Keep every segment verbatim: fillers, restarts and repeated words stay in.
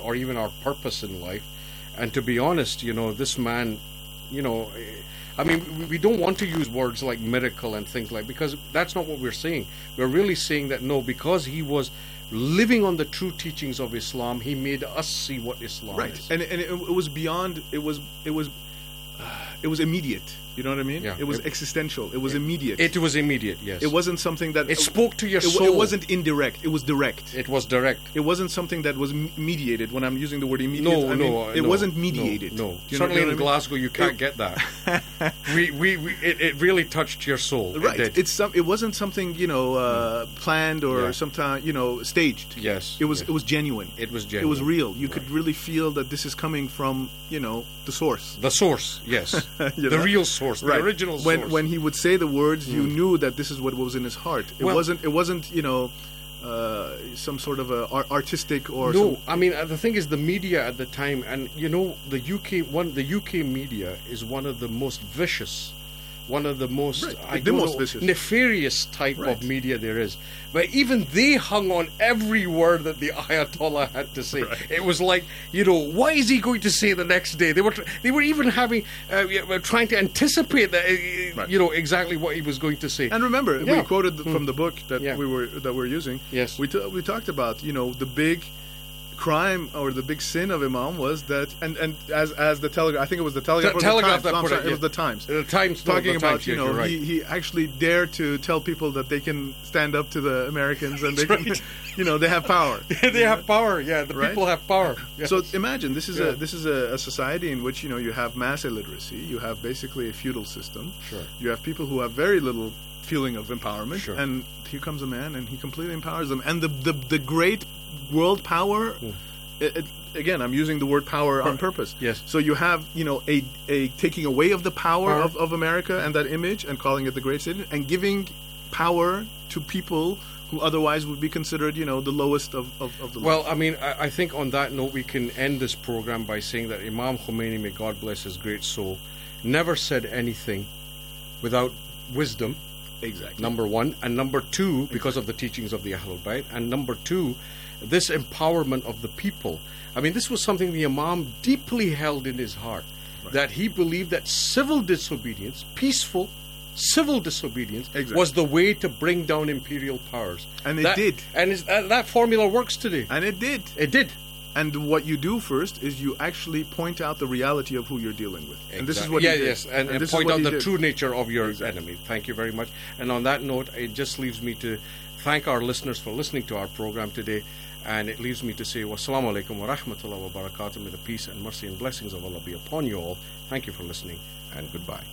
or even our purpose in life. And to be honest, you know, this man, you know, I mean, we- we don't want to use words like miracle and things like, because that's not what we're saying. We're really saying that no, because he was living on the true teachings of Islam, he made us see what Islam Right, is. and and it, it was beyond. It was it was uh, it was immediate. You know what I mean? Yeah. It was It- existential. It was immediate. It was immediate, yes. It wasn't something that It spoke to your it, soul. It wasn't indirect. It was direct. It was direct. It wasn't something that was m- mediated. When I'm using the word immediate, No, I mean, no, it no, wasn't mediated. No, no. Do you know- Certainly you know in what I mean? Glasgow, you can't get that. we, we, we, it, it really touched your soul. Right. It did. It's some. It wasn't something you know uh, planned or Yeah. sometime you know staged. Yes, It was. yes. It was genuine. It was It was genuine. real. You could Right. really feel that this is coming from you know the source. The source, yes. You the know? real source, the Right. original when, source. When he would say the words, you knew that this is what was in his heart. It Well- wasn't. It wasn't. You know, uh, some sort of a ar- artistic or no, some, I mean uh, the thing is, the media at the time, and you know, the U K one, the U K media is one of the most vicious, one of the most, Right, I the don't most know, vicious. nefarious type Right. of media there is. But even they hung on every word that the Ayatollah had to say. Right. It was like, you know, what is he going to say the next day? They were, tr- they were even having, uh, yeah, were trying to anticipate that, uh, Right. you know, exactly what he was going to say. And remember, Yeah. we quoted th- from the book that Yeah. we were that we're using. Yes. we t- we talked about you know the big crime or the big sin of Imam was that, and, and as as the Telegraph, I think it was the Telegraph. Te- or Telegraph the that Times. No, I'm put sorry, it, it yeah. was the Times. The Times, no, Talking the about Times, you yeah, know you're right. he, he actually dared to tell people that they can stand up to the Americans and they That's can, right. you know they have power. they have power. Yeah, the Right? people have power. Yes. So imagine this is Yeah. a this is a, a society in which you know you have mass illiteracy, you have basically a feudal system. Sure. You have people who have very little feeling of empowerment, Sure. and here comes a man and he completely empowers them. And the the, the great world power. It, it, again, I'm using the word power on purpose. Yes. So you have you know a a taking away of the power Power. of, of America and that image and calling it the great city and giving power to people who otherwise would be considered you know the lowest of, of, of the low. Well, I mean, I, I think on that note, we can end this program by saying that Imam Khomeini, may God bless his great soul, never said anything without wisdom, exactly. number one. And number two, because of the teachings of the Ahlul Bayt. And number two, this empowerment of the people. I mean, this was something the Imam deeply held in his heart, that he believed that civil disobedience, peaceful civil disobedience, Exactly. was the way to bring down imperial powers. And it That- did. And is, that, that formula works today. And it did. It did. And what you do first is you actually point out the reality of who you're dealing with. And this is what yeah, he did. yes, and, and this is point what out he the did. true nature of your Exactly. enemy. Thank you very much. And on that note, it just leaves me to thank our listeners for listening to our program today. And it leaves me to say, wassalamu alaikum wa rahmatullahi wa barakatuh. May the peace and mercy and blessings of Allah be upon you all. Thank you for listening, and goodbye.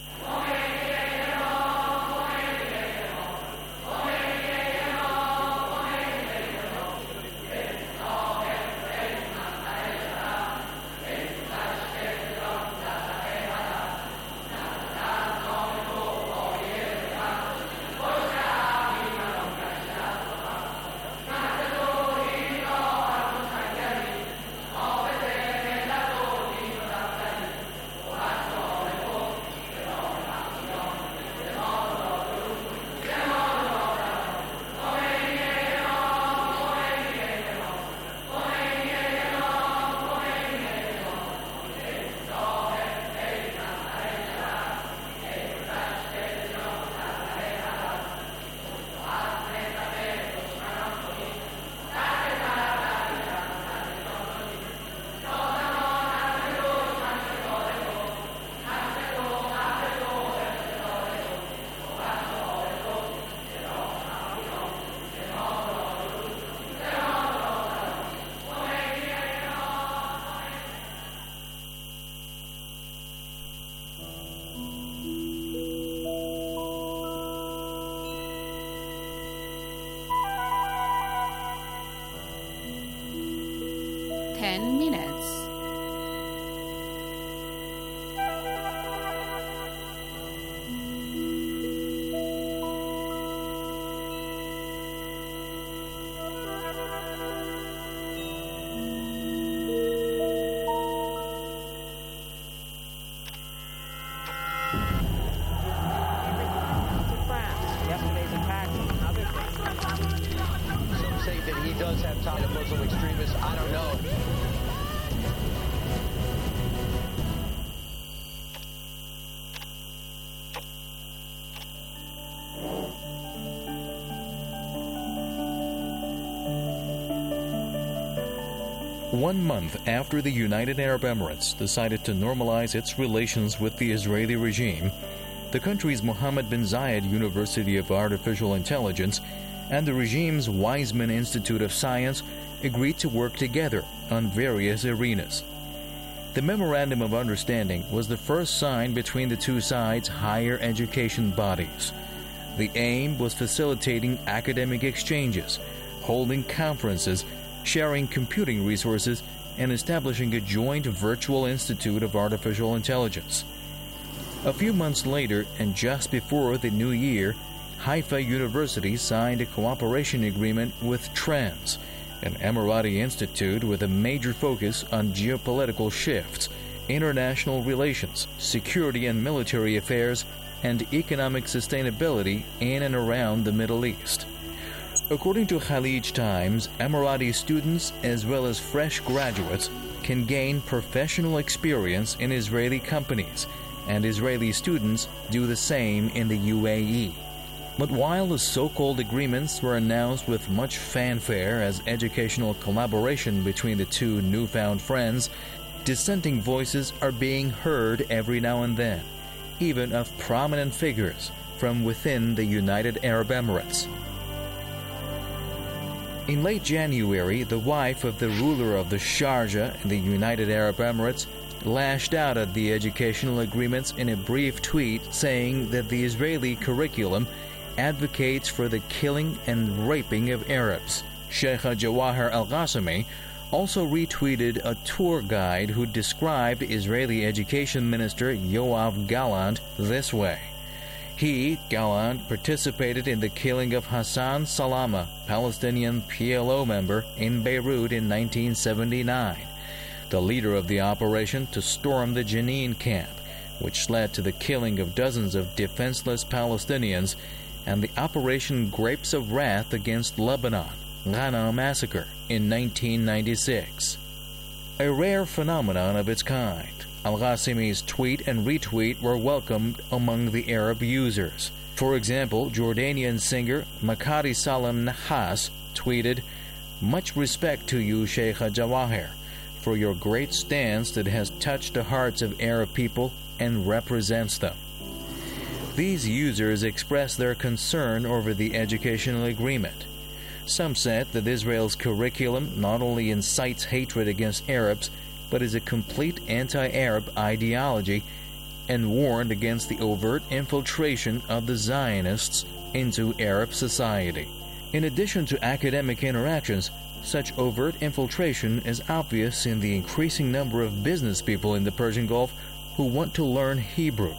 Ten minutes. Yesterday's attacks and other things. Some say that he does have ties to Muslim extremists. I don't know. One month after the United Arab Emirates decided to normalize its relations with the Israeli regime, the country's Mohammed bin Zayed University of Artificial Intelligence and the regime's Weizmann Institute of Science agreed to work together on various arenas. The Memorandum of Understanding was the first signed between the two sides' higher education bodies. The aim was facilitating academic exchanges, holding conferences, sharing computing resources, and establishing a joint virtual institute of artificial intelligence. A few months later, and just before the new year, Haifa University signed a cooperation agreement with TRANS, an Emirati institute with a major focus on geopolitical shifts, international relations, security and military affairs, and economic sustainability in and around the Middle East. According to Khalij Times, Emirati students as well as fresh graduates can gain professional experience in Israeli companies, and Israeli students do the same in the U A E. But while the so-called agreements were announced with much fanfare as educational collaboration between the two newfound friends, dissenting voices are being heard every now and then, even of prominent figures from within the United Arab Emirates. In late January, the wife of the ruler of the Sharjah in the United Arab Emirates lashed out at the educational agreements in a brief tweet saying that the Israeli curriculum advocates for the killing and raping of Arabs. Sheikha Jawahir Al-Ghassemi also retweeted a tour guide who described Israeli Education Minister Yoav Gallant this way. He, Gallant, participated in the killing of Hassan Salama, Palestinian P L O member, in Beirut in nineteen seventy-nine, the leader of the operation to storm the Jenin camp, which led to the killing of dozens of defenseless Palestinians, and the Operation Grapes of Wrath against Lebanon, Ghana massacre, in nineteen ninety-six. A rare phenomenon of its kind, Al-Ghassemi's tweet and retweet were welcomed among the Arab users. For example, Jordanian singer Makari Salam Nahas tweeted, "Much respect to you, Sheikha Jawahir, for your great stance that has touched the hearts of Arab people and represents them." These users expressed their concern over the educational agreement. Some said that Israel's curriculum not only incites hatred against Arabs, but is a complete anti-Arab ideology, and warned against the overt infiltration of the Zionists into Arab society. In addition to academic interactions, such overt infiltration is obvious in the increasing number of business people in the Persian Gulf who want to learn Hebrew.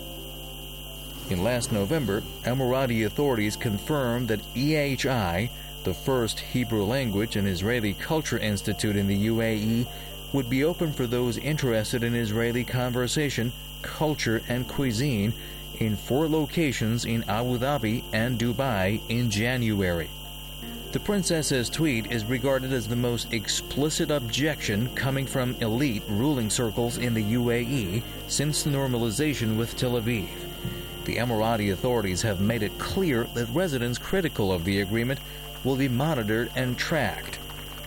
In last November, Emirati authorities confirmed that E H I, the first Hebrew language and Israeli culture institute in the U A E, would be open for those interested in Israeli conversation, culture, and cuisine in four locations in Abu Dhabi and Dubai in January. The princess's tweet is regarded as the most explicit objection coming from elite ruling circles in the U A E since the normalization with Tel Aviv. The Emirati authorities have made it clear that residents critical of the agreement will be monitored and tracked.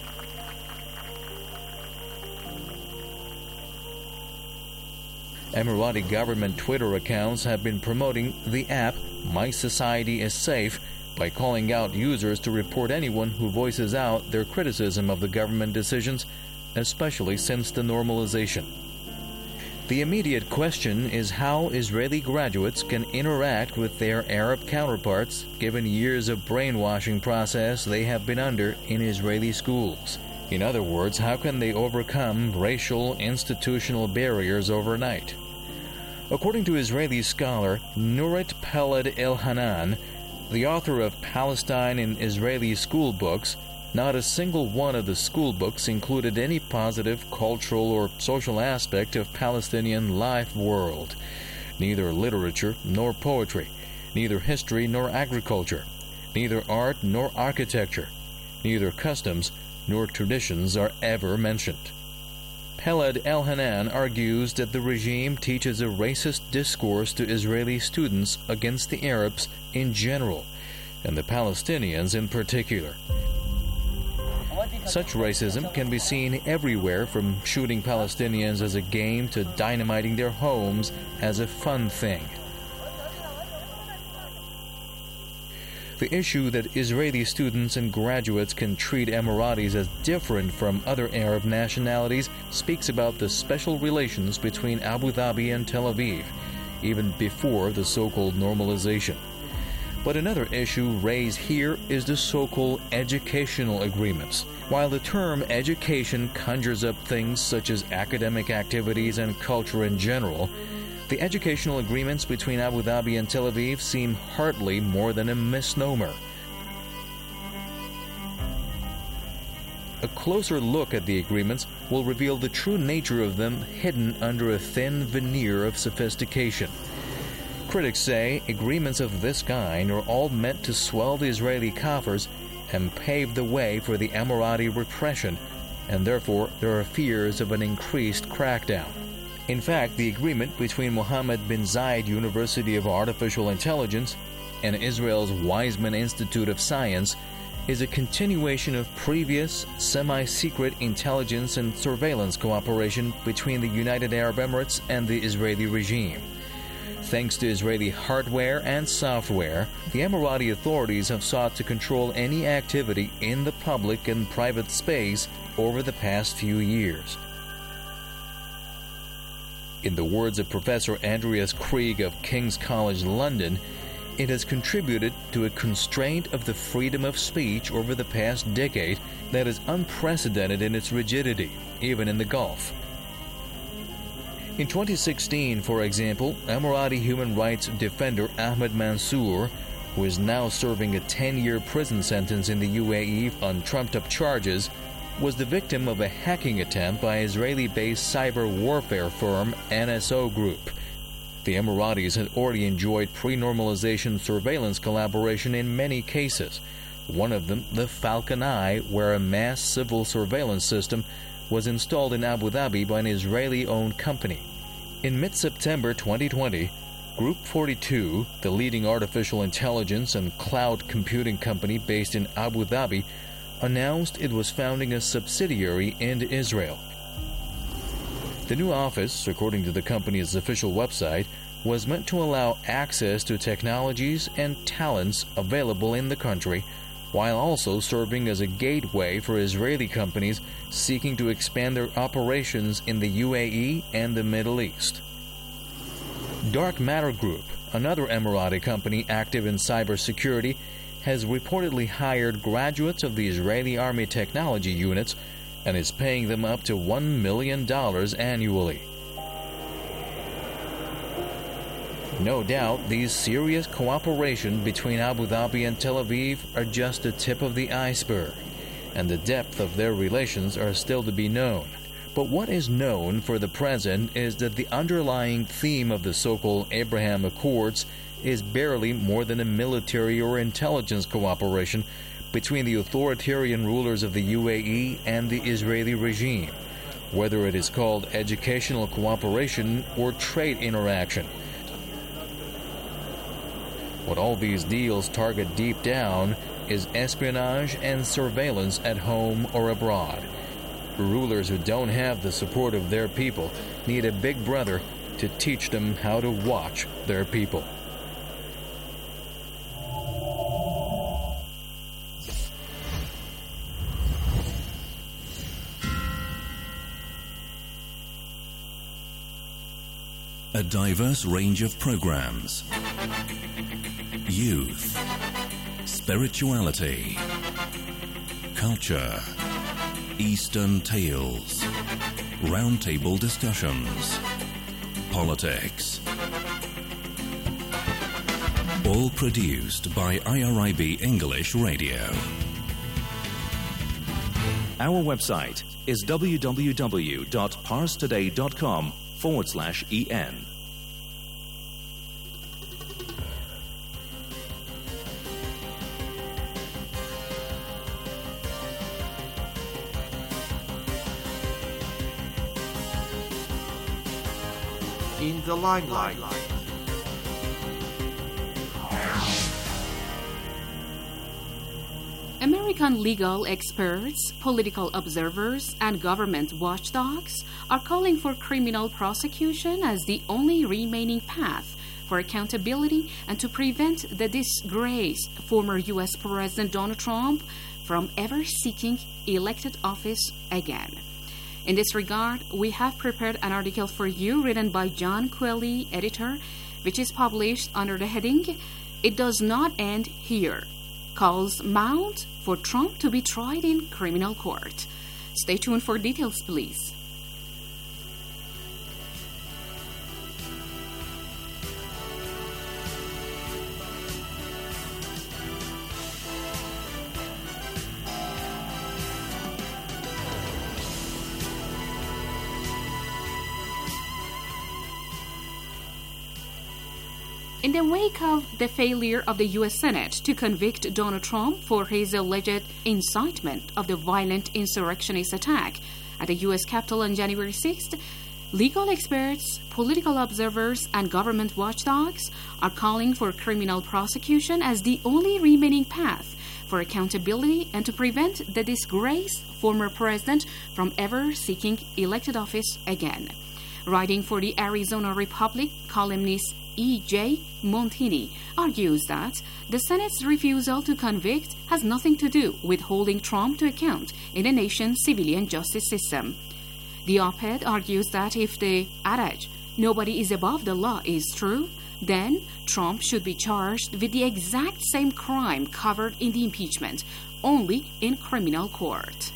Emirati government Twitter accounts have been promoting the app My Society is Safe by calling out users to report anyone who voices out their criticism of the government decisions, especially since the normalization. The immediate question is how Israeli graduates can interact with their Arab counterparts given years of brainwashing process they have been under in Israeli schools. In other words, how can they overcome racial institutional barriers overnight? According to Israeli scholar Nurit Peled Elhanan, the author of Palestine in Israeli School Books, not a single one of the school books included any positive cultural or social aspect of Palestinian life world. Neither literature nor poetry, neither history nor agriculture, neither art nor architecture, neither customs nor traditions are ever mentioned. Peled Elhanan argues that the regime teaches a racist discourse to Israeli students against the Arabs in general, and the Palestinians in particular. What did Such racism can be seen everywhere, from shooting Palestinians as a game to dynamiting their homes as a fun thing. The issue that Israeli students and graduates can treat Emiratis as different from other Arab nationalities speaks about the special relations between Abu Dhabi and Tel Aviv, even before the so-called normalization. But another issue raised here is the so-called educational agreements. While the term education conjures up things such as academic activities and culture in general, the educational agreements between Abu Dhabi and Tel Aviv seem hardly more than a misnomer. A closer look at the agreements will reveal the true nature of them, hidden under a thin veneer of sophistication. Critics say agreements of this kind are all meant to swell the Israeli coffers and pave the way for the Emirati repression, and therefore there are fears of an increased crackdown. In fact, the agreement between Mohammed bin Zayed University of Artificial Intelligence and Israel's Weizmann Institute of Science is a continuation of previous semi-secret intelligence and surveillance cooperation between the United Arab Emirates and the Israeli regime. Thanks to Israeli hardware and software, the Emirati authorities have sought to control any activity in the public and private space over the past few years. In the words of Professor Andreas Krieg of King's College London, it has contributed to a constraint of the freedom of speech over the past decade that is unprecedented in its rigidity, even in the Gulf. In twenty sixteen, for example, Emirati human rights defender Ahmed Mansour, who is now serving a ten-year prison sentence in the U A E on trumped-up charges, was the victim of a hacking attempt by Israeli-based cyber warfare firm N S O Group. The Emiratis had already enjoyed pre-normalization surveillance collaboration in many cases, one of them the Falcon Eye, where a mass civil surveillance system was installed in Abu Dhabi by an Israeli-owned company. In mid-September twenty twenty, Group forty-two, the leading artificial intelligence and cloud computing company based in Abu Dhabi, announced it was founding a subsidiary in Israel. The new office, according to the company's official website, was meant to allow access to technologies and talents available in the country, while also serving as a gateway for Israeli companies seeking to expand their operations in the U A E and the Middle East. Dark Matter Group, another Emirati company active in cybersecurity, has reportedly hired graduates of the Israeli Army technology units and is paying them up to one million dollars annually. No doubt, these serious cooperation between Abu Dhabi and Tel Aviv are just the tip of the iceberg, and the depth of their relations are still to be known. But what is known for the present is that the underlying theme of the so-called Abraham Accords is barely more than a military or intelligence cooperation between the authoritarian rulers of the U A E and the Israeli regime, whether it is called educational cooperation or trade interaction. What all these deals target deep down is espionage and surveillance at home or abroad. Rulers who don't have the support of their people need a big brother to teach them how to watch their people. A diverse range of programs. Youth, spirituality, culture, Eastern tales, roundtable discussions, politics. All produced by I R I B English Radio. Our website is w w w dot pars today dot com forward slash en. In the limelight. American legal experts, political observers, and government watchdogs are calling for criminal prosecution as the only remaining path for accountability and to prevent the disgraced former U S President Donald Trump from ever seeking elected office again. In this regard, we have prepared an article for you written by John Quilly, editor, which is published under the heading, "It Does Not End Here. Calls mount for Trump to be tried in criminal court." Stay tuned for details, please. In the wake of the failure of the U S Senate to convict Donald Trump for his alleged incitement of the violent insurrectionist attack at the U S Capitol on January sixth, legal experts, political observers, and government watchdogs are calling for criminal prosecution as the only remaining path for accountability and to prevent the disgraced former president from ever seeking elected office again. Writing for the Arizona Republic, columnist E J Montini argues that the Senate's refusal to convict has nothing to do with holding Trump to account in the nation's civilian justice system. The op-ed argues that if the adage, "nobody is above the law," is true, then Trump should be charged with the exact same crime covered in the impeachment, only in criminal court.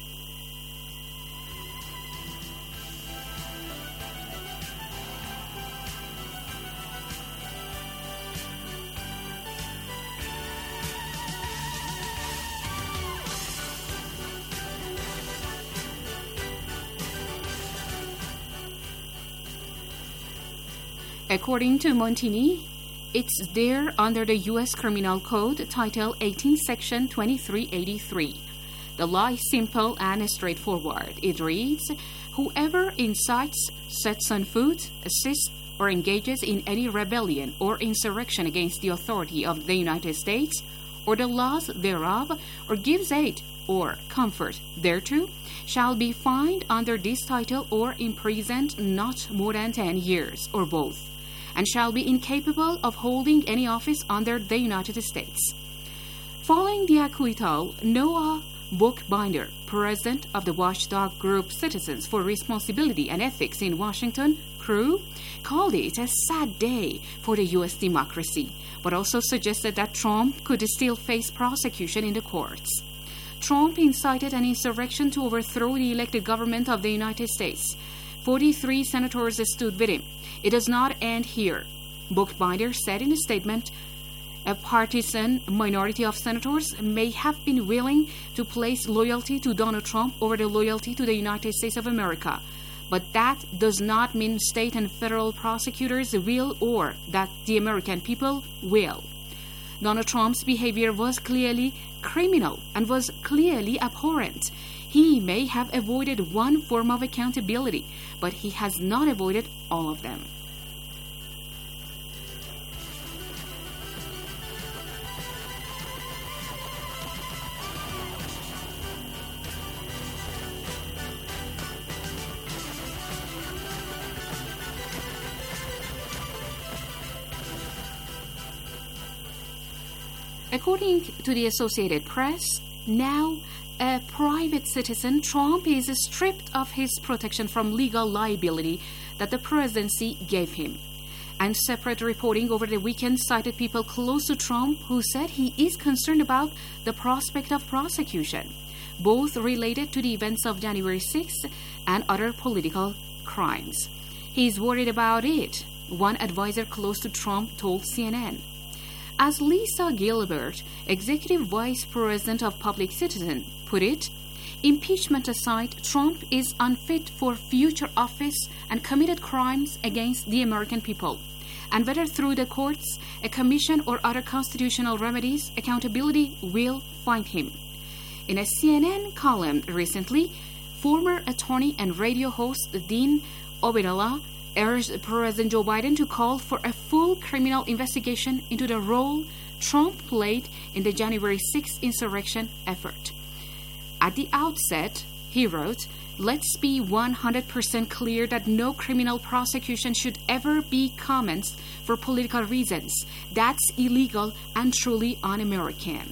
According to Montini, it's there under the U S Criminal Code, Title eighteen, Section twenty-three eighty-three. The law is simple and straightforward. It reads, "Whoever incites, sets on foot, assists, or engages in any rebellion or insurrection against the authority of the United States or the laws thereof, or gives aid or comfort thereto, shall be fined under this title or imprisoned not more than ten years, or both, and shall be incapable of holding any office under the United States." Following the acquittal, Noah Bookbinder, president of the watchdog group Citizens for Responsibility and Ethics in Washington, C R U, called it a sad day for the U S democracy, but also suggested that Trump could still face prosecution in the courts. Trump incited an insurrection to overthrow the elected government of the United States. forty-three senators stood with him. It does not end here, Bookbinder said in a statement. A partisan minority of senators may have been willing to place loyalty to Donald Trump over the loyalty to the United States of America, but that does not mean state and federal prosecutors will or that the American people will. Donald Trump's behavior was clearly criminal and was clearly abhorrent. He may have avoided one form of accountability, but he has not avoided all of them. According to the Associated Press, now a private citizen, Trump is stripped of his protection from legal liability that the presidency gave him. And separate reporting over the weekend cited people close to Trump who said he is concerned about the prospect of prosecution, both related to the events of January sixth and other political crimes. He's worried about it, one advisor close to Trump told C N N. As Lisa Gilbert, Executive Vice President of Public Citizen, put it, impeachment aside, Trump is unfit for future office and committed crimes against the American people. And whether through the courts, a commission, or other constitutional remedies, accountability will find him. In a C N N column recently, former attorney and radio host Dean Obeidallah urged President Joe Biden to call for a full criminal investigation into the role Trump played in the January sixth insurrection effort. At the outset, he wrote, "Let's be one hundred percent clear that no criminal prosecution should ever be commenced for political reasons. That's illegal and truly un-American."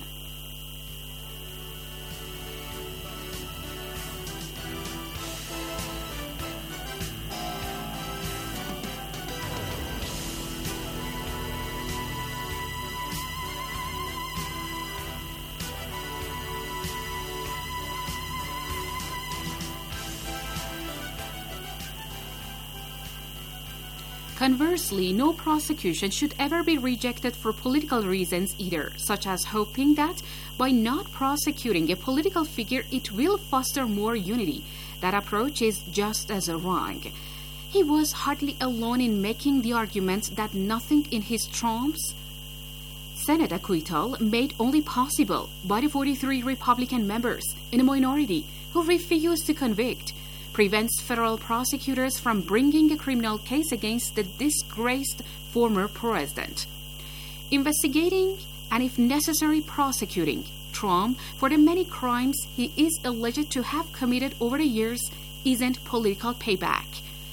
Conversely, no prosecution should ever be rejected for political reasons either, such as hoping that by not prosecuting a political figure it will foster more unity. That approach is just as wrong. He was hardly alone in making the argument that nothing in his Trump's Senate acquittal, made only possible by the forty-three Republican members in a minority who refused to convict, prevents federal prosecutors from bringing a criminal case against the disgraced former president. Investigating and, if necessary, prosecuting Trump for the many crimes he is alleged to have committed over the years isn't political payback.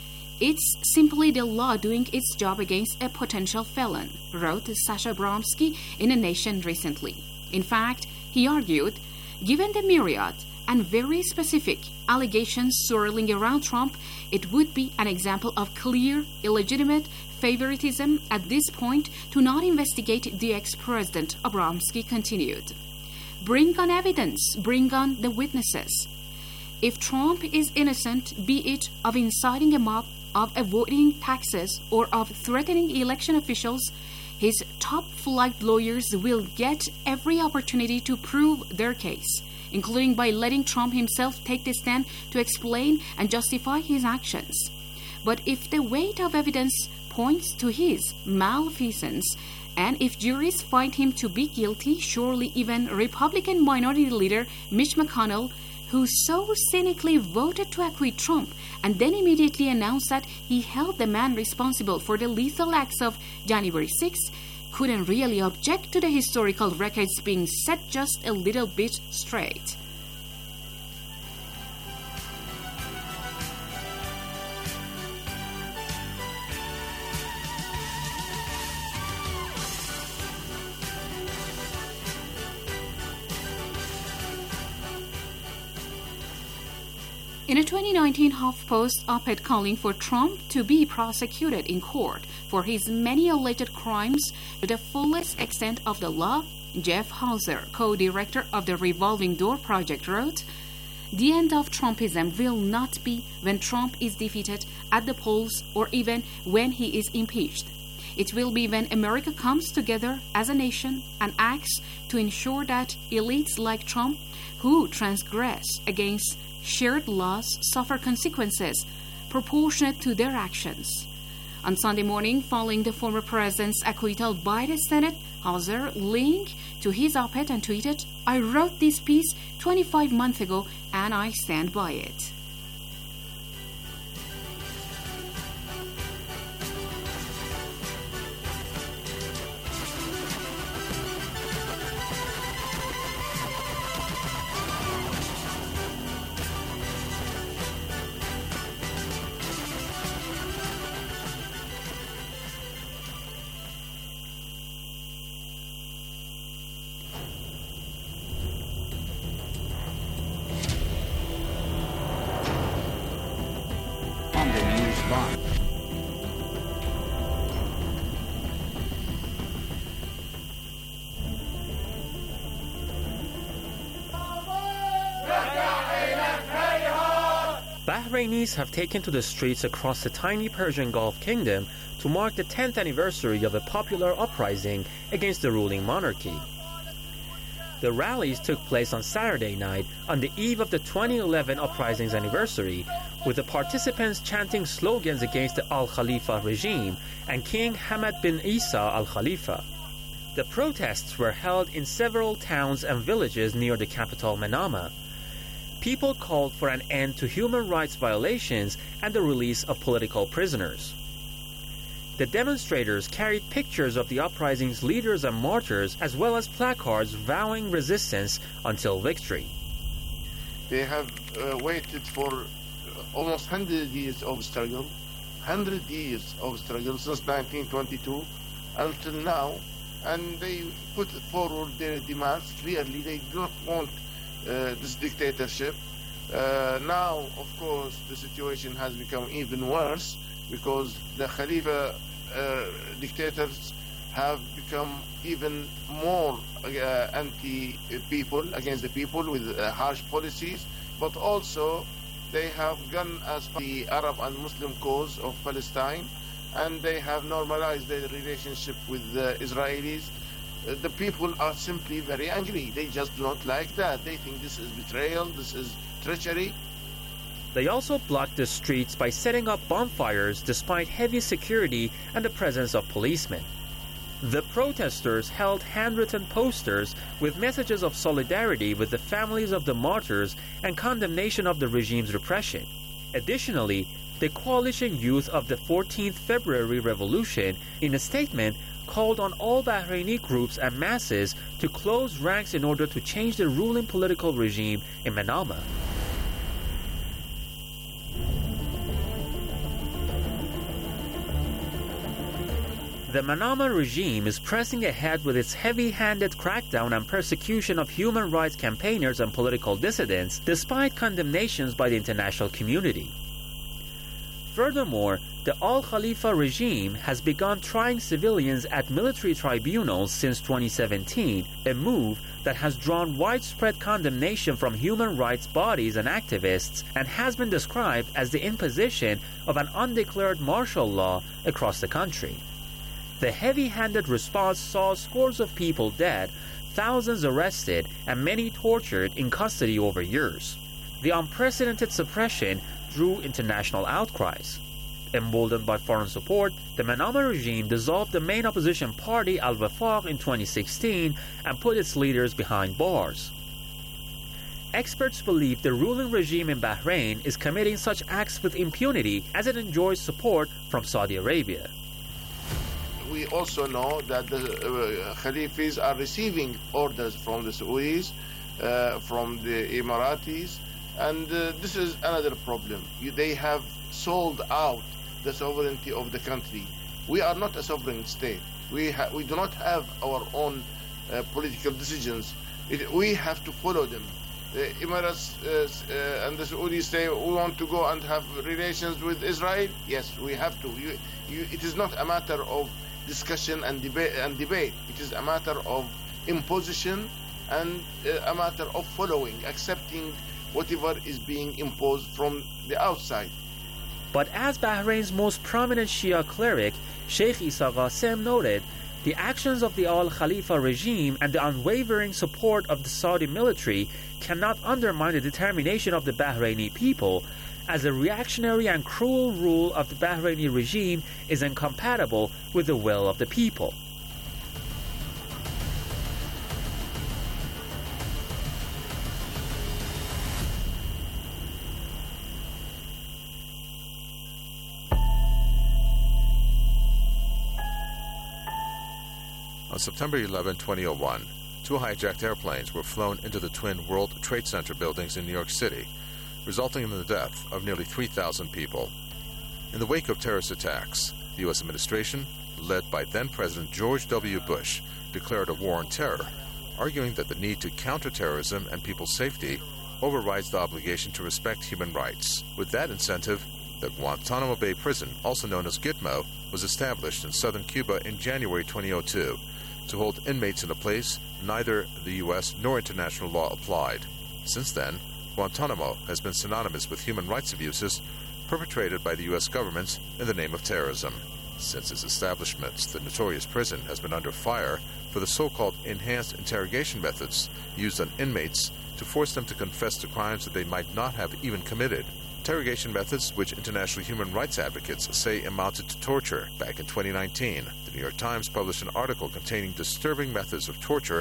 It's simply the law doing its job against a potential felon, wrote Sasha Bromsky in A Nation recently. In fact, he argued, given the myriad and very specific allegations swirling around Trump, it would be an example of clear, illegitimate favoritism at this point to not investigate the ex-president, Abramsky continued. Bring on evidence, bring on the witnesses. If Trump is innocent, be it of inciting a mob, of avoiding taxes, or of threatening election officials, his top-flight lawyers will get every opportunity to prove their case, including by letting Trump himself take the stand to explain and justify his actions. But if the weight of evidence points to his malfeasance, and if juries find him to be guilty, surely even Republican Minority Leader Mitch McConnell, who so cynically voted to acquit Trump and then immediately announced that he held the man responsible for the lethal acts of January sixth, couldn't really object to the historical records being set just a little bit straight. In a twenty nineteen HuffPost op-ed calling for Trump to be prosecuted in court for his many alleged crimes to the fullest extent of the law, Jeff Hauser, co-director of the Revolving Door Project, wrote, "The end of Trumpism will not be when Trump is defeated at the polls or even when he is impeached. It will be when America comes together as a nation and acts to ensure that elites like Trump, who transgress against shared laws, suffer consequences proportionate to their actions." On Sunday morning, following the former president's acquittal by the Senate, Hauser linked to his op-ed and tweeted, "I wrote this piece twenty-five months ago and I stand by it." Bahrainis have taken to the streets across the tiny Persian Gulf kingdom to mark the tenth anniversary of a popular uprising against the ruling monarchy. The rallies took place on Saturday night on the eve of the twenty eleven uprising's anniversary, with the participants chanting slogans against the Al Khalifa regime and King Hamad bin Isa Al Khalifa. The protests were held in several towns and villages near the capital Manama. people called for an end to human rights violations and the release of political prisoners. The demonstrators carried pictures of the uprising's leaders and martyrs, as well as placards vowing resistance until victory. They have uh, waited for almost one hundred years of struggle, one hundred years of struggle since nineteen twenty-two until now, and they put forward their demands clearly. They do not want uh, this dictatorship. Uh, now, of course, the situation has become even worse because the Khalifa uh, dictators have become even more uh, anti-people, against the people with uh, harsh policies, but also they have gone as far as the Arab and Muslim cause of Palestine, and they have normalized their relationship with the Israelis. Uh, the people are simply very angry. They just do not like that. They think this is betrayal, this is treachery. They also blocked the streets by setting up bonfires despite heavy security and the presence of policemen. The protesters held handwritten posters with messages of solidarity with the families of the martyrs and condemnation of the regime's repression. Additionally, the Coalition Youth of the fourteenth February Revolution, in a statement, called on all Bahraini groups and masses to close ranks in order to change the ruling political regime in Manama. The Manama regime is pressing ahead with its heavy-handed crackdown and persecution of human rights campaigners and political dissidents, despite condemnations by the international community. Furthermore, the Al Khalifa regime has begun trying civilians at military tribunals since twenty seventeen, a move that has drawn widespread condemnation from human rights bodies and activists and has been described as the imposition of an undeclared martial law across the country. The heavy-handed response saw scores of people dead, thousands arrested, and many tortured in custody over years. The unprecedented suppression drew international outcries. Emboldened by foreign support, the Manama regime dissolved the main opposition party Al-Wafaq in twenty sixteen and put its leaders behind bars. Experts believe the ruling regime in Bahrain is committing such acts with impunity as it enjoys support from Saudi Arabia. We also know that the uh, Khalifis are receiving orders from the Saudis, uh, from the Emiratis, and uh, this is another problem. They have sold out the sovereignty of the country. We are not a sovereign state. We, ha- we do not have our own uh, political decisions. It, we have to follow them. The Emirates uh, uh, and the Saudis say, we want to go and have relations with Israel. Yes, we have to. You, you, it is not a matter of discussion and debate, and debate. It is a matter of imposition and uh, a matter of following, accepting whatever is being imposed from the outside. But as Bahrain's most prominent Shia cleric, Sheikh Isa Qasem, noted, the actions of the Al Khalifa regime and the unwavering support of the Saudi military cannot undermine the determination of the Bahraini people, as the reactionary and cruel rule of the Bahraini regime is incompatible with the will of the people. On September eleventh, twenty oh one, two hijacked airplanes were flown into the twin World Trade Center buildings in New York City, resulting in the death of nearly three thousand people. In the wake of terrorist attacks, the U S administration, led by then-President George W. Bush, declared a war on terror, arguing that the need to counter terrorism and people's safety overrides the obligation to respect human rights. With that incentive, the Guantanamo Bay prison, also known as Gitmo, was established in southern Cuba in January twenty oh two to hold inmates in a place neither the U S nor international law applied. Since then, Guantanamo has been synonymous with human rights abuses perpetrated by the U S government in the name of terrorism. Since its establishment, the notorious prison has been under fire for the so-called enhanced interrogation methods used on inmates to force them to confess to crimes that they might not have even committed. Interrogation methods which international human rights advocates say amounted to torture. Back in twenty nineteen, the New York Times published an article containing disturbing methods of torture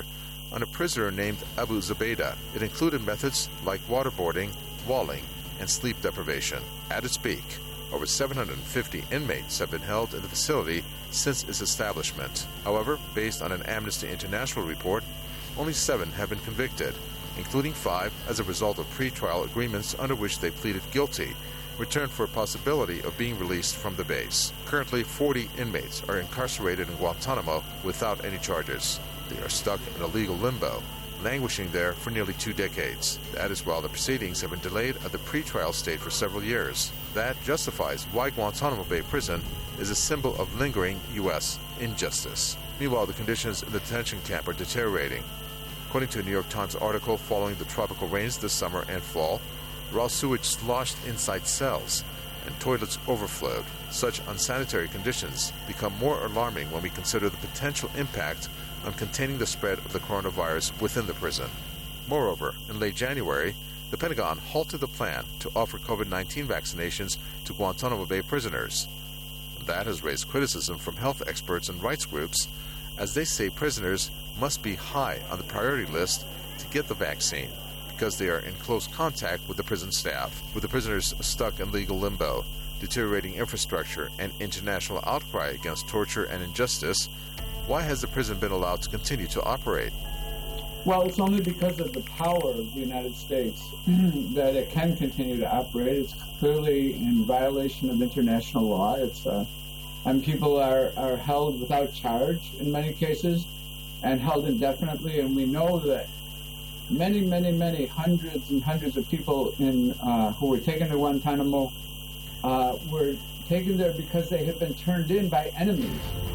on a prisoner named Abu Zubaydah. It included methods like waterboarding, walling, and sleep deprivation. At its peak, over seven hundred fifty inmates have been held in the facility since its establishment. However, based on an Amnesty International report, only seven have been convicted, including five as a result of pretrial agreements under which they pleaded guilty, returned for a possibility of being released from the base. Currently, forty inmates are incarcerated in Guantanamo without any charges. They are stuck in a legal limbo, languishing there for nearly two decades. That is while the proceedings have been delayed at the pretrial state for several years. That justifies why Guantanamo Bay Prison is a symbol of lingering U S injustice. Meanwhile, the conditions in the detention camp are deteriorating. According to a New York Times article following the tropical rains this summer and fall, raw sewage sloshed inside cells and toilets overflowed. Such unsanitary conditions become more alarming when we consider the potential impact on containing the spread of the coronavirus within the prison. Moreover, in late January, the Pentagon halted the plan to offer COVID nineteen vaccinations to Guantanamo Bay prisoners. That has raised criticism from health experts and rights groups, as they say prisoners must be high on the priority list to get the vaccine because they are in close contact with the prison staff. With the prisoners stuck in legal limbo, deteriorating infrastructure, and international outcry against torture and injustice, why has the prison been allowed to continue to operate? Well, it's only because of the power of the United States that it can continue to operate. It's clearly in violation of international law. It's uh, and people are, are held without charge in many cases and held indefinitely. And we know that many, many, many hundreds and hundreds of people in uh, who were taken to Guantanamo uh, were taken there because they had been turned in by enemies.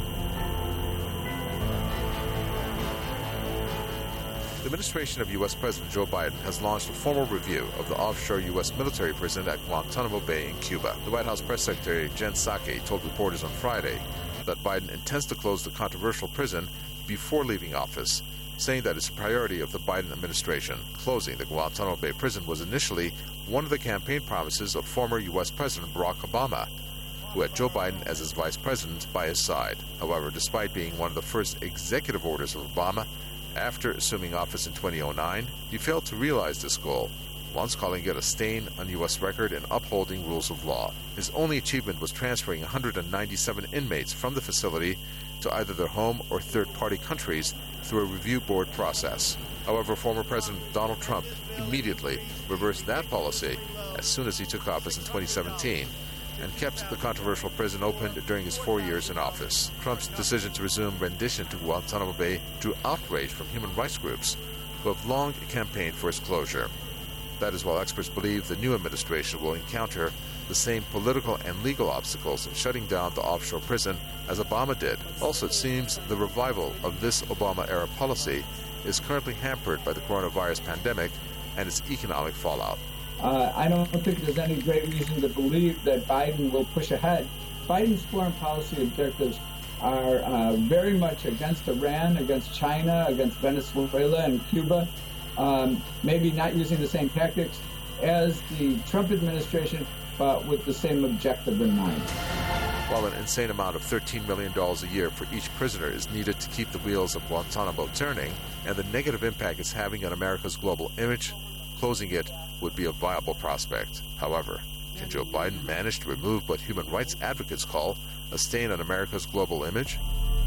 The administration of U S President Joe Biden has launched a formal review of the offshore U S military prison at Guantanamo Bay in Cuba. The White House press secretary Jen Psaki told reporters on Friday that Biden intends to close the controversial prison before leaving office, saying that it's a priority of the Biden administration. Closing the Guantanamo Bay prison was initially one of the campaign promises of former U S President Barack Obama, who had Joe Biden as his vice president by his side. However, despite being one of the first executive orders of Obama, after assuming office in two thousand nine, he failed to realize this goal, once calling it a stain on U S record in upholding rules of law. His only achievement was transferring one hundred ninety-seven inmates from the facility to either their home or third-party countries through a review board process. However, former President Donald Trump immediately reversed that policy as soon as he took office in twenty seventeen, and kept the controversial prison open during his four years in office. Trump's decision to resume rendition to Guantanamo Bay drew outrage from human rights groups who have long campaigned for its closure. That is while experts believe the new administration will encounter the same political and legal obstacles in shutting down the offshore prison as Obama did. Also, it seems the revival of this Obama-era policy is currently hampered by the coronavirus pandemic and its economic fallout. Uh, I don't think there's any great reason to believe that Biden will push ahead. Biden's foreign policy objectives are uh, very much against Iran, against China, against Venezuela and Cuba, um, maybe not using the same tactics as the Trump administration, but with the same objective in mind. While an insane amount of thirteen million dollars a year for each prisoner is needed to keep the wheels of Guantanamo turning, and the negative impact it's having on America's global image, closing it would be a viable prospect. However, can Joe Biden manage to remove what human rights advocates call a stain on America's global image?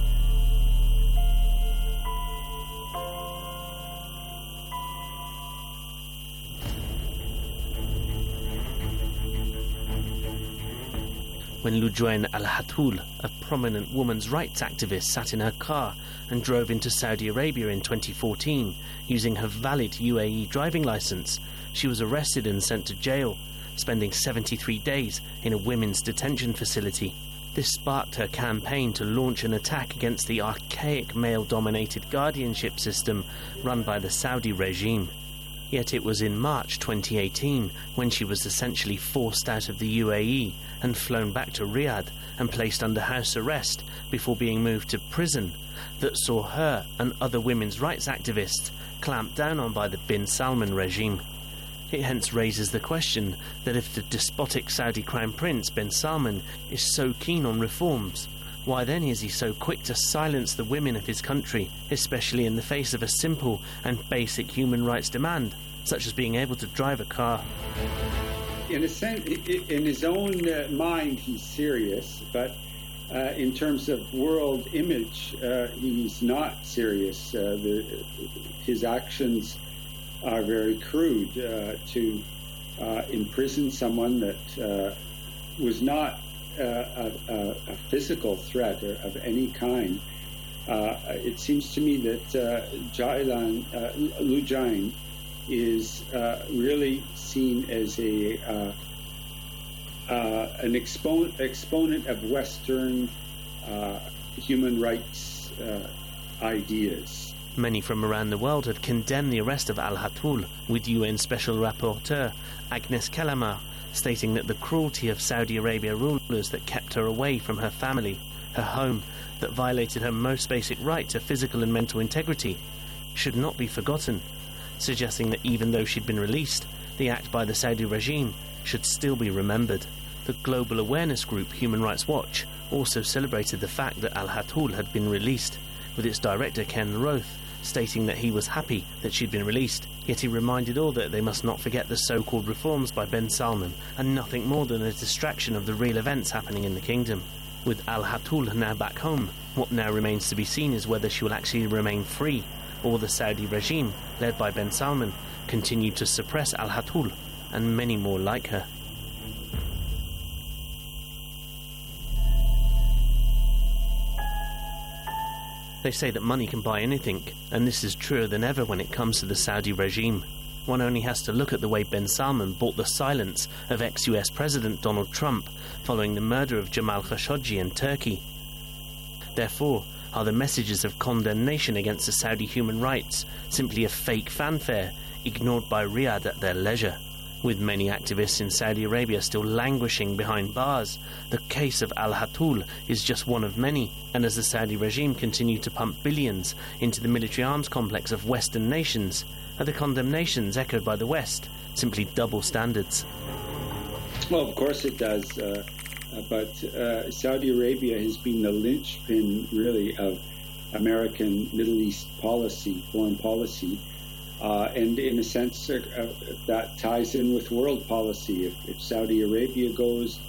When Lujuen Al-Hatul, a prominent women's rights activist, sat in her car and drove into Saudi Arabia in twenty fourteen using her valid U A E driving license, she was arrested and sent to jail, spending seventy-three days in a women's detention facility. This sparked her campaign to launch an attack against the archaic male-dominated guardianship system run by the Saudi regime. Yet it was in March twenty eighteen when she was essentially forced out of the U A E and flown back to Riyadh and placed under house arrest before being moved to prison that saw her and other women's rights activists clamped down on by the bin Salman regime. It hence raises the question that if the despotic Saudi Crown Prince bin Salman is so keen on reforms, Why then is he so quick to silence the women of his country, especially in the face of a simple and basic human rights demand, such as being able to drive a car? In a sense, in his own uh, mind, he's serious, but uh, in terms of world image, uh, he's not serious. Uh, the, his actions are very crude. Uh, to uh, imprison someone that uh, was not uh, a, a, a physical threat of any kind. Uh, it seems to me that uh, Jailan, uh, Liu Jian is uh, really seen as a uh, uh, an expo- exponent of Western uh, human rights uh, ideas. Many from around the world have condemned the arrest of Al-Hatul, with U N Special Rapporteur Agnes Kalamar stating that the cruelty of Saudi Arabia rulers that kept her away from her family, her home, that violated her most basic right to physical and mental integrity, should not be forgotten, suggesting that even though she'd been released, the act by the Saudi regime should still be remembered. The global awareness group Human Rights Watch also celebrated the fact that Al-Hatul had been released, with its director Ken Roth stating that he was happy that she'd been released, yet he reminded all that they must not forget the so-called reforms by Ben Salman and nothing more than a distraction of the real events happening in the kingdom. With Al-Hatul now back home, what now remains to be seen is whether she will actually remain free, or the Saudi regime, led by Ben Salman, continue to suppress Al-Hatul and many more like her. They say that money can buy anything, and this is truer than ever when it comes to the Saudi regime. One only has to look at the way Ben Salman bought the silence of ex-U S President Donald Trump following the murder of Jamal Khashoggi in Turkey. Therefore, are the messages of condemnation against the Saudi human rights simply a fake fanfare ignored by Riyadh at their leisure? With many activists in Saudi Arabia still languishing behind bars, the case of Al-Hatul is just one of many, and as the Saudi regime continue to pump billions into the military arms complex of Western nations, are the condemnations echoed by the West simply double standards? Well, of course it does, uh, but uh, Saudi Arabia has been the linchpin, really, of American Middle East policy, foreign policy. Uh, and in a sense, uh, uh, that ties in with world policy. If, if Saudi Arabia goes,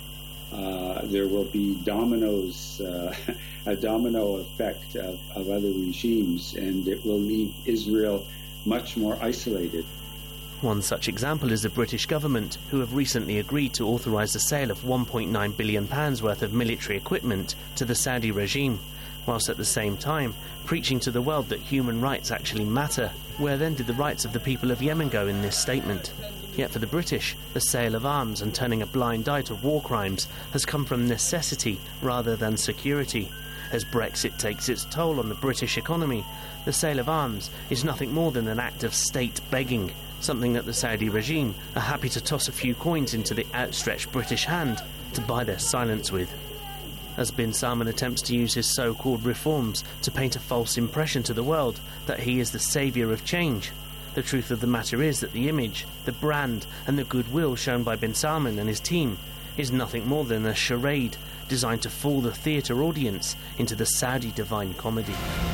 uh, there will be dominoes, uh, a domino effect of, of other regimes, and it will leave Israel much more isolated. One such example is the British government, who have recently agreed to authorise the sale of one point nine billion pounds worth of military equipment to the Saudi regime, whilst at the same time preaching to the world that human rights actually matter. Where then did the rights of the people of Yemen go in this statement? Yet for the British, the sale of arms and turning a blind eye to war crimes has come from necessity rather than security. As Brexit takes its toll on the British economy, the sale of arms is nothing more than an act of state begging, something that the Saudi regime are happy to toss a few coins into the outstretched British hand to buy their silence with. As Bin Salman attempts to use his so-called reforms to paint a false impression to the world that he is the saviour of change, the truth of the matter is that the image, the brand and the goodwill shown by Bin Salman and his team is nothing more than a charade designed to fool the theatre audience into the Saudi Divine Comedy.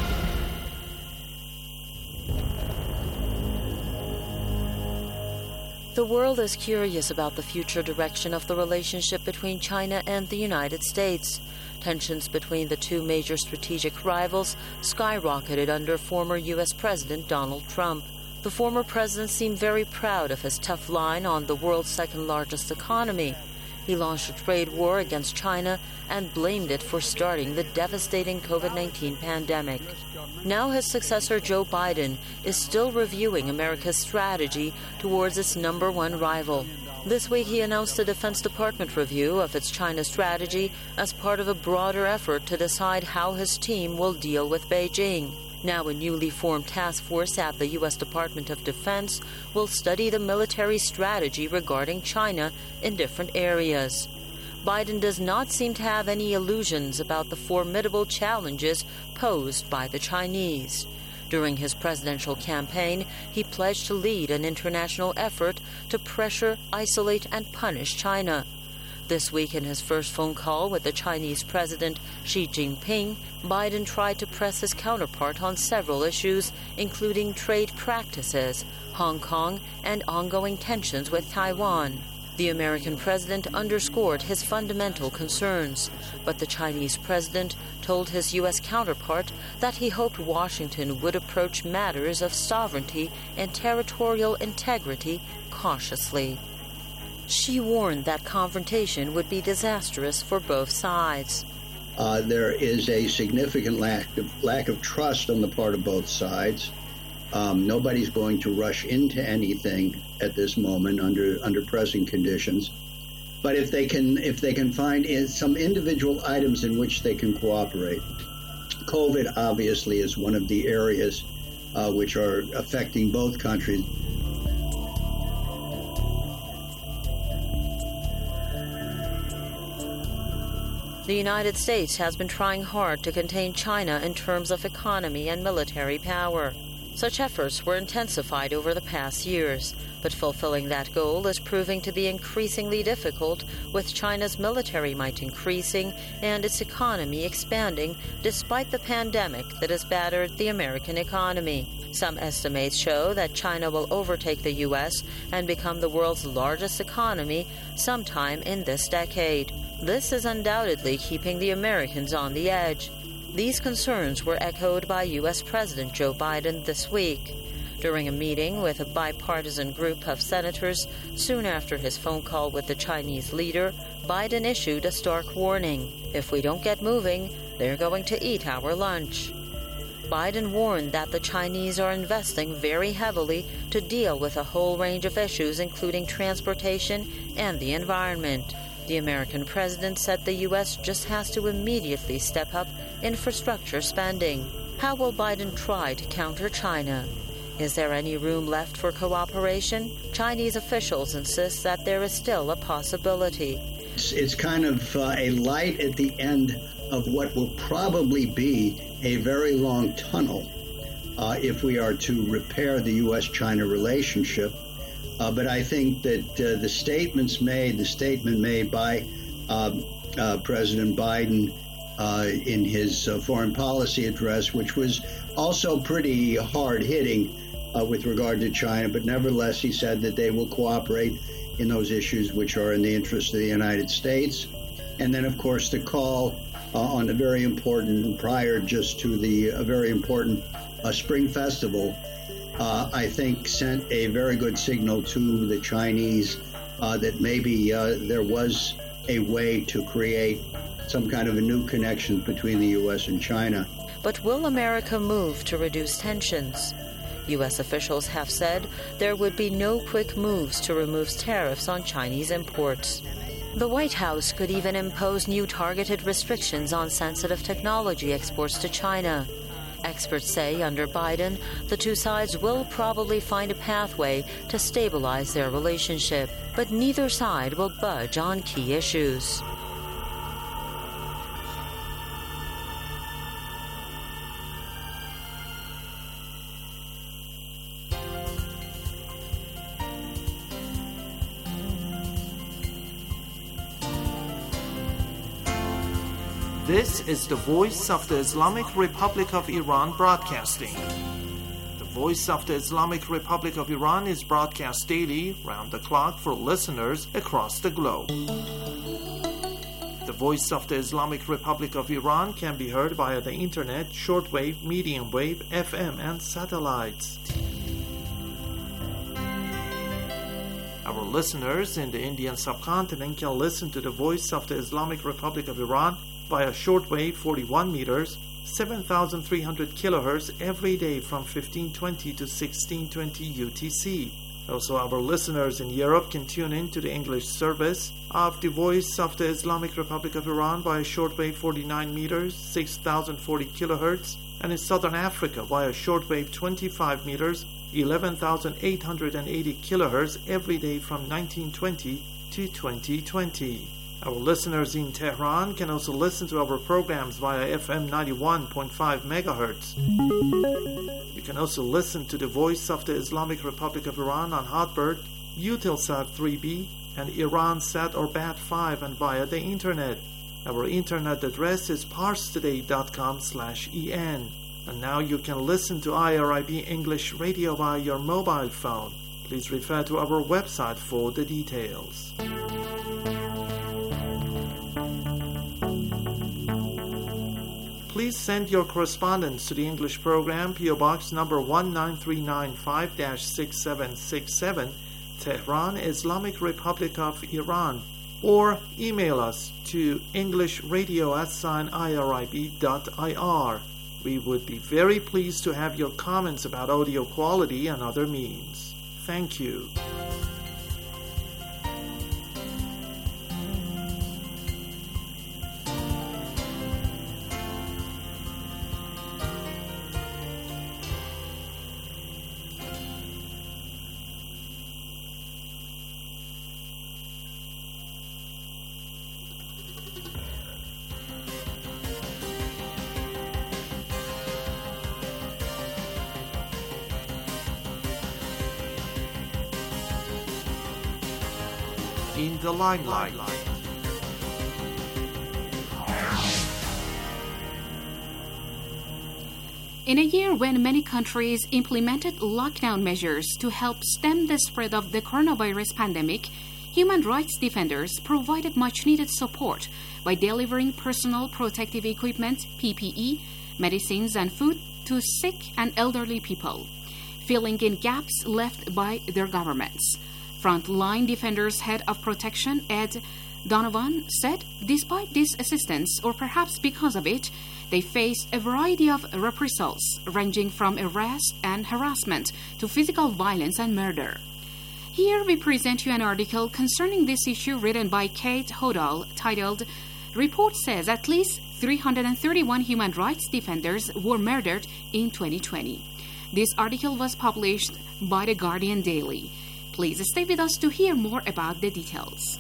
The world is curious about the future direction of the relationship between China and the United States. Tensions between the two major strategic rivals skyrocketed under former U S President Donald Trump. The former president seemed very proud of his tough line on the world's second-largest economy. He launched a trade war against China and blamed it for starting the devastating COVID nineteen pandemic. Now his successor, Joe Biden, is still reviewing America's strategy towards its number one rival. This week he announced a Defense Department review of its China strategy as part of a broader effort to decide how his team will deal with Beijing. Now a newly formed task force at the U S Department of Defense will study the military strategy regarding China in different areas. Biden does not seem to have any illusions about the formidable challenges posed by the Chinese. During his presidential campaign, he pledged to lead an international effort to pressure, isolate, and punish China. This week, in his first phone call with the Chinese President Xi Jinping, Biden tried to press his counterpart on several issues, including trade practices, Hong Kong, and ongoing tensions with Taiwan. The American president underscored his fundamental concerns, but the Chinese president told his U S counterpart that he hoped Washington would approach matters of sovereignty and territorial integrity cautiously. She warned that confrontation would be disastrous for both sides. Uh, there is a significant lack of, lack of trust on the part of both sides. Um, nobody's going to rush into anything at this moment under under present conditions. But if they can if they can find in some individual items in which they can cooperate, COVID obviously is one of the areas uh, which are affecting both countries. The United States has been trying hard to contain China in terms of economy and military power. Such efforts were intensified over the past years, but fulfilling that goal is proving to be increasingly difficult, with China's military might increasing and its economy expanding despite the pandemic that has battered the American economy. Some estimates show that China will overtake the U S and become the world's largest economy sometime in this decade. This is undoubtedly keeping the Americans on the edge. These concerns were echoed by U S President Joe Biden this week. During a meeting with a bipartisan group of senators soon after his phone call with the Chinese leader, Biden issued a stark warning. If we don't get moving, they're going to eat our lunch. Biden warned that the Chinese are investing very heavily to deal with a whole range of issues, including transportation and the environment. The American president said the U S just has to immediately step up infrastructure spending. How will Biden try to counter China? Is there any room left for cooperation? Chinese officials insist that there is still a possibility. It's, it's kind of uh, a light at the end of what will probably be a very long tunnel uh, if we are to repair the U S China relationship. Uh, but I think that uh, the statements made, the statement made by uh, uh, President Biden uh, in his uh, foreign policy address, which was also pretty hard-hitting uh, with regard to China, but nevertheless he said that they will cooperate in those issues which are in the interest of the United States. And then, of course, the call uh, on the very important, prior just to the uh, very important uh, Spring Festival, Uh, I think sent a very good signal to the Chinese uh, that maybe uh, there was a way to create some kind of a new connection between the U S and China. But will America move to reduce tensions? U S officials have said there would be no quick moves to remove tariffs on Chinese imports. The White House could even impose new targeted restrictions on sensitive technology exports to China. Experts say under Biden, the two sides will probably find a pathway to stabilize their relationship, but neither side will budge on key issues. This is the Voice of the Islamic Republic of Iran broadcasting. The Voice of the Islamic Republic of Iran is broadcast daily, round the clock, for listeners across the globe. The Voice of the Islamic Republic of Iran can be heard via the internet, shortwave, medium wave, F M, and satellites. Our listeners in the Indian subcontinent can listen to the Voice of the Islamic Republic of Iran via shortwave forty-one meters, seven thousand three hundred kilohertz every day from fifteen twenty to sixteen twenty U T C. Also, our listeners in Europe can tune in to the English service of the Voice of the Islamic Republic of Iran via shortwave forty-nine meters, six thousand forty kilohertz, and in Southern Africa via shortwave twenty-five meters, eleven thousand eight hundred eighty kilohertz every day from nineteen twenty to twenty twenty. Our listeners in Tehran can also listen to our programs via F M ninety-one point five megahertz. You can also listen to the Voice of the Islamic Republic of Iran on Hotbird, Eutelsat three B, and Iransat or Bat five and via the internet. Our internet address is parstoday.com slash en. And now you can listen to I R I B English Radio via your mobile phone. Please refer to our website for the details. Please send your correspondence to the English program, P O Box number one nine three nine five six seven six seven, Tehran, Islamic Republic of Iran, or email us to englishradio at sign irib dot ir. We would be very pleased to have your comments about audio quality and other means. Thank you. In the limelight. In a year when many countries implemented lockdown measures to help stem the spread of the coronavirus pandemic, human rights defenders provided much-needed support by delivering personal protective equipment, P P E, medicines and food to sick and elderly people, filling in gaps left by their governments. Frontline Defenders Head of Protection Ed Donovan said despite this assistance, or perhaps because of it, they faced a variety of reprisals ranging from arrest and harassment to physical violence and murder. Here we present you an article concerning this issue written by Kate Hodal titled "Report Says At Least three hundred thirty-one Human Rights Defenders Were Murdered in twenty twenty. This article was published by The Guardian Daily. Please stay with us to hear more about the details.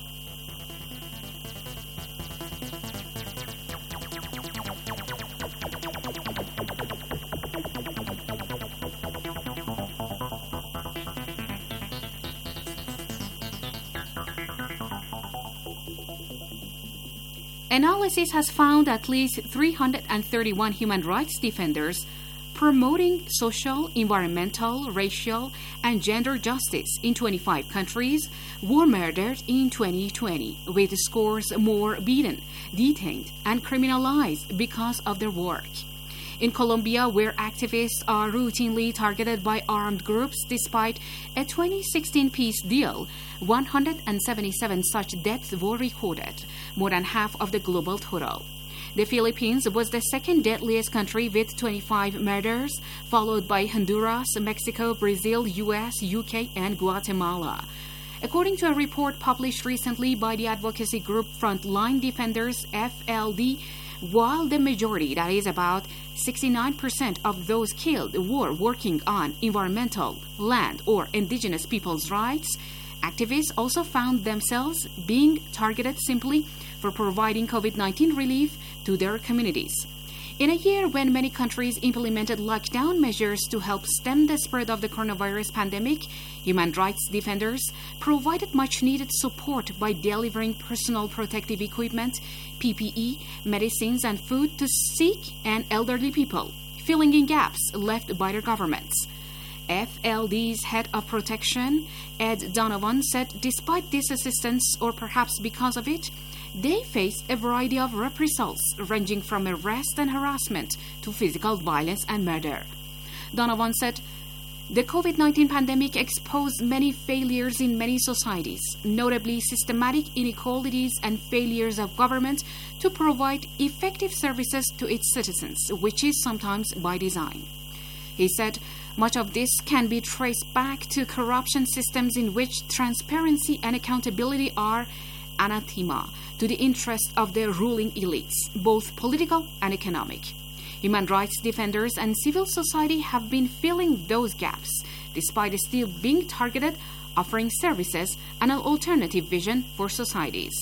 Analysis has found at least three hundred thirty-one human rights defenders promoting social, environmental, racial, and gender justice in twenty-five countries were murdered in twenty twenty, with scores more beaten, detained, and criminalized because of their work. In Colombia, where activists are routinely targeted by armed groups despite a twenty sixteen peace deal, one hundred seventy-seven such deaths were recorded, more than half of the global total. The Philippines was the second deadliest country with twenty-five murders, followed by Honduras, Mexico, Brazil, U S, U K, and Guatemala. According to a report published recently by the advocacy group Frontline Defenders, F L D, while the majority, that is about sixty-nine percent of those killed, were working on environmental, land, or indigenous people's rights, activists also found themselves being targeted simply for providing COVID nineteen relief to their communities. In a year when many countries implemented lockdown measures to help stem the spread of the coronavirus pandemic, human rights defenders provided much-needed support by delivering personal protective equipment, P P E, medicines, and food to sick and elderly people, filling in gaps left by their governments. F L D's head of protection, Ed Donovan, said despite this assistance, or perhaps because of it, they faced a variety of reprisals ranging from arrest and harassment to physical violence and murder. Donovan said, "The COVID nineteen pandemic exposed many failures in many societies, notably systematic inequalities and failures of government to provide effective services to its citizens, which is sometimes by design." He said, "Much of this can be traced back to corruption systems in which transparency and accountability are anathema to the interest of the ruling elites, both political and economic. Human rights defenders and civil society have been filling those gaps, despite still being targeted, offering services and an alternative vision for societies."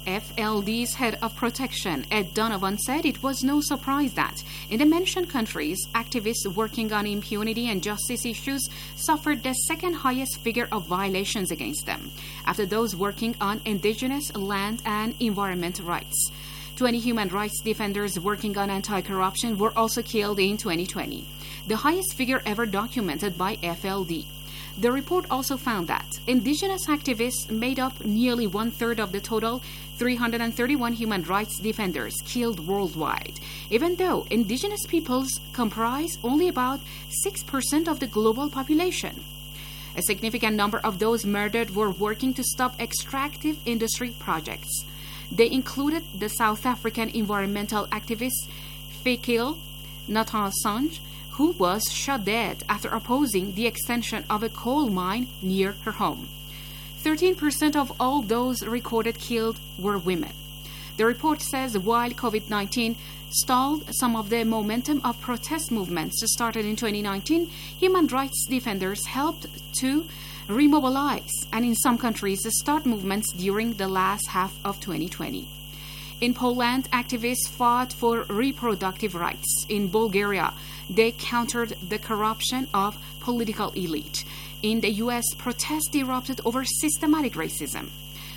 F L D's head of protection, Ed Donovan, said it was no surprise that in the mentioned countries, activists working on impunity and justice issues suffered the second highest figure of violations against them, after those working on indigenous land and environment rights. twenty human rights defenders working on anti-corruption were also killed in twenty twenty, the highest figure ever documented by F L D. The report also found that indigenous activists made up nearly one-third of the total three hundred thirty-one human rights defenders killed worldwide, even though indigenous peoples comprise only about six percent of the global population. A significant number of those murdered were working to stop extractive industry projects. They included the South African environmental activist Fikile Ntahosana, who was shot dead after opposing the extension of a coal mine near her home. thirteen percent of all those recorded killed were women. The report says while COVID nineteen stalled some of the momentum of protest movements started in twenty nineteen, human rights defenders helped to remobilize and in some countries start movements during the last half of twenty twenty. In Poland, activists fought for reproductive rights. In Bulgaria, they countered the corruption of political elite. In the U S, protests erupted over systematic racism.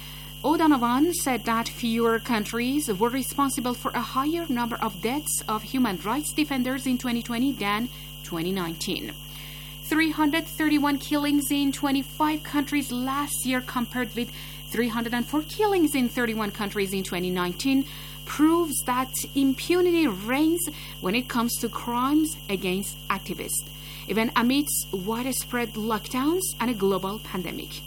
O'Donovan said that fewer countries were responsible for a higher number of deaths of human rights defenders in twenty twenty than twenty nineteen. three hundred thirty-one killings in twenty-five countries last year compared with three hundred four killings in thirty-one countries in twenty nineteen proves that impunity reigns when it comes to crimes against activists, even amidst widespread lockdowns and a global pandemic.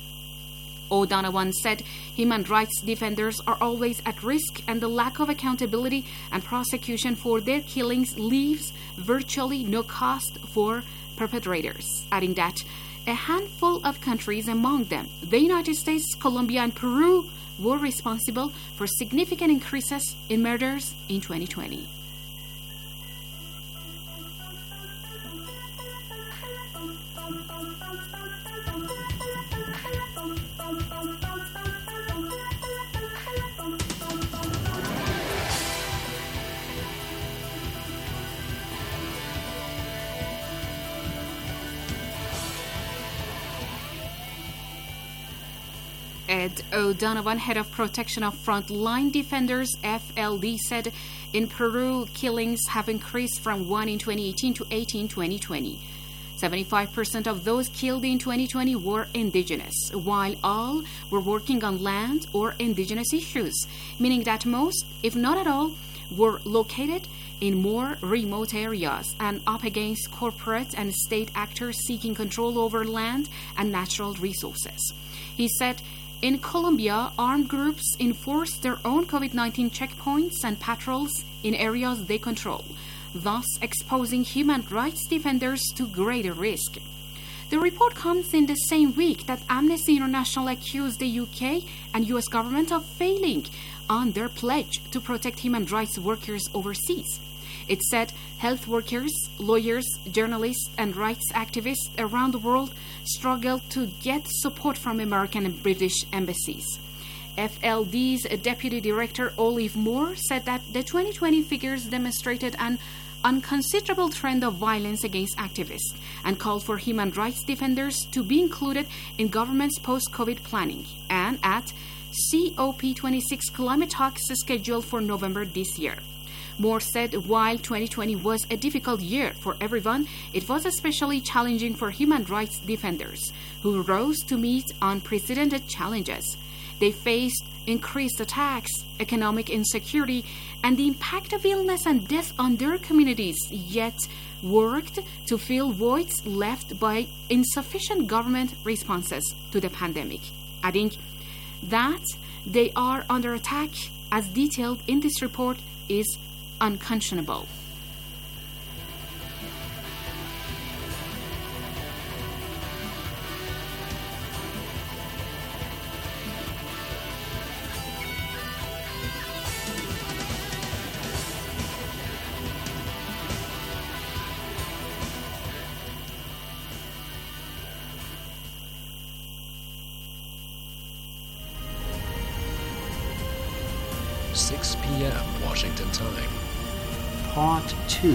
O'Donovan said human rights defenders are always at risk and the lack of accountability and prosecution for their killings leaves virtually no cost for perpetrators, adding that a handful of countries, among them the United States, Colombia, and Peru, were responsible for significant increases in murders in twenty twenty. Ed O'Donovan, head of protection of Frontline Defenders, F L D, said in Peru, killings have increased from one in twenty eighteen to eight in twenty twenty. seventy-five percent of those killed in twenty twenty were indigenous, while all were working on land or indigenous issues, meaning that most, if not at all, were located in more remote areas and up against corporate and state actors seeking control over land and natural resources. He said, in Colombia, armed groups enforce their own COVID nineteen checkpoints and patrols in areas they control, thus exposing human rights defenders to greater risk. The report comes in the same week that Amnesty International accused the U K and U S government of failing on their pledge to protect human rights workers overseas. It said health workers, lawyers, journalists, and rights activists around the world struggled to get support from American and British embassies. F L D's Deputy Director Olive Moore said that the twenty twenty figures demonstrated an unconsiderable trend of violence against activists and called for human rights defenders to be included in government's post-COVID planning and at C O P twenty-six climate talks scheduled for November this year. Moore said while twenty twenty was a difficult year for everyone, it was especially challenging for human rights defenders, who rose to meet unprecedented challenges. They faced increased attacks, economic insecurity, and the impact of illness and death on their communities, yet worked to fill voids left by insufficient government responses to the pandemic, adding that they are under attack, as detailed in this report, is unconscionable. six p.m. Washington time. Part two.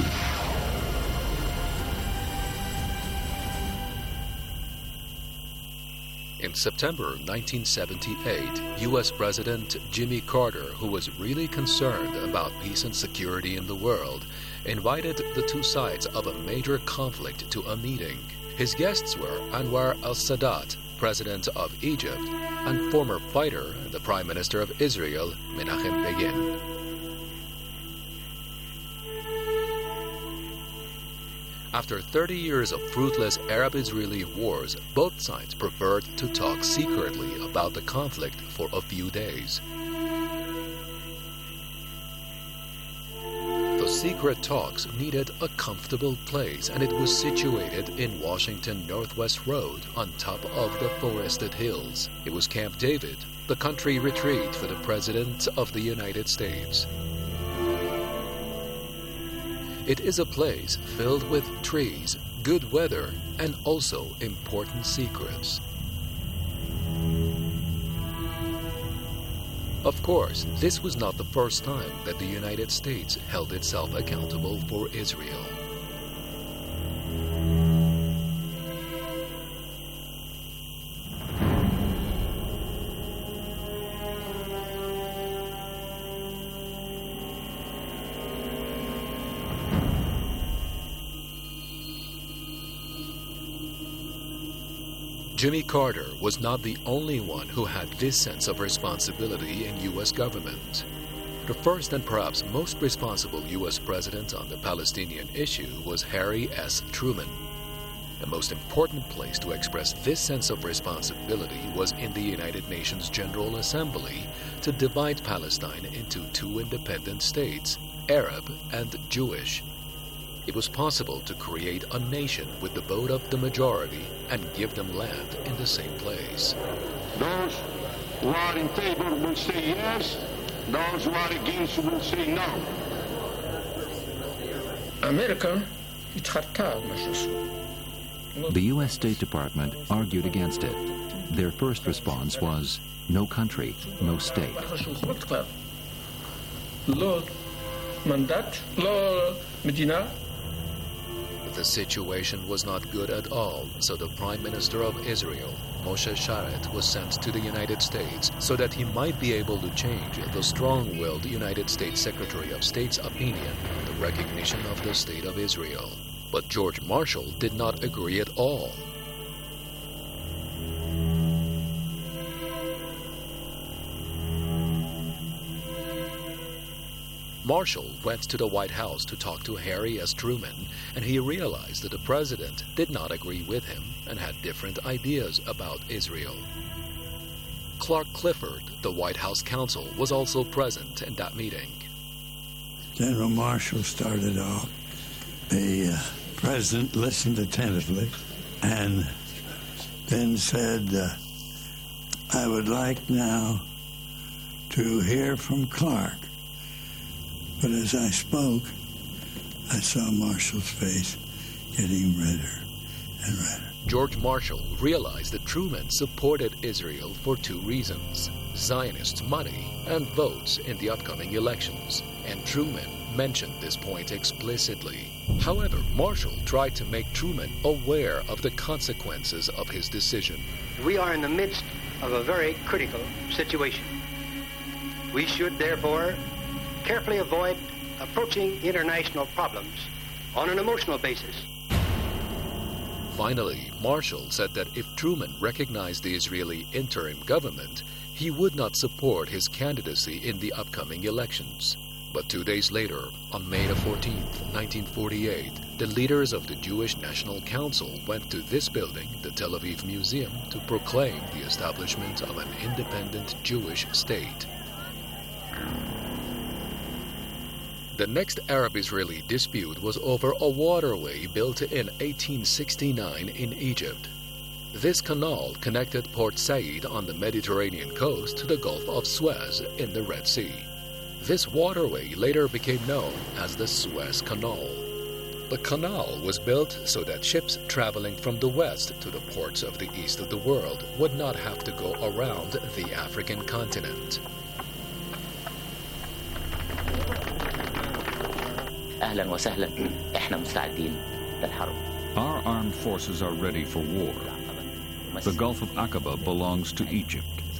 In September nineteen seventy-eight, U S President Jimmy Carter, who was really concerned about peace and security in the world, invited the two sides of a major conflict to a meeting. His guests were Anwar al-Sadat, President of Egypt, and former fighter, the Prime Minister of Israel, Menachem Begin. After thirty years of fruitless Arab-Israeli wars, both sides preferred to talk secretly about the conflict for a few days. The secret talks needed a comfortable place, and it was situated in Washington Northwest Road on top of the forested hills. It was Camp David, the country retreat for the President of the United States. It is a place filled with trees, good weather, and also important secrets. Of course, this was not the first time that the United States held itself accountable for Israel. Jimmy Carter was not the only one who had this sense of responsibility in U S government. The first and perhaps most responsible U S president on the Palestinian issue was Harry S. Truman. The most important place to express this sense of responsibility was in the United Nations General Assembly to divide Palestine into two independent states, Arab and Jewish. It was possible to create a nation with the vote of the majority and give them land in the same place. Those who are in favor will say yes, those who are against will say no. America, the U S State Department argued against it. Their first response was, no country, no state. The situation was not good at all, so the Prime Minister of Israel, Moshe Sharett, was sent to the United States so that he might be able to change the strong-willed United States Secretary of State's opinion on the recognition of the State of Israel. But George Marshall did not agree at all. Marshall went to the White House to talk to Harry S. Truman, and he realized that the president did not agree with him and had different ideas about Israel. Clark Clifford, the White House counsel, was also present in that meeting. General Marshall started off. The uh, president listened attentively and then said, uh, I would like now to hear from Clark. But as I spoke, I saw Marshall's face getting redder and redder. George Marshall realized that Truman supported Israel for two reasons: Zionist money and votes in the upcoming elections, and Truman mentioned this point explicitly. However, Marshall tried to make Truman aware of the consequences of his decision. We are in the midst of a very critical situation. We should therefore carefully avoid approaching international problems on an emotional basis. Finally, Marshall said that if Truman recognized the Israeli interim government, he would not support his candidacy in the upcoming elections. But two days later, on May the fourteenth, nineteen forty-eight, the leaders of the Jewish National Council went to this building, the Tel Aviv Museum, to proclaim the establishment of an independent Jewish state. The next Arab-Israeli dispute was over a waterway built in eighteen sixty-nine in Egypt. This canal connected Port Said on the Mediterranean coast to the Gulf of Suez in the Red Sea. This waterway later became known as the Suez Canal. The canal was built so that ships traveling from the west to the ports of the east of the world would not have to go around the African continent. أهلا وسهلا إحنا مستعدين للحرب. Our armed forces are ready for war. The Gulf of Aqaba belongs to Egypt.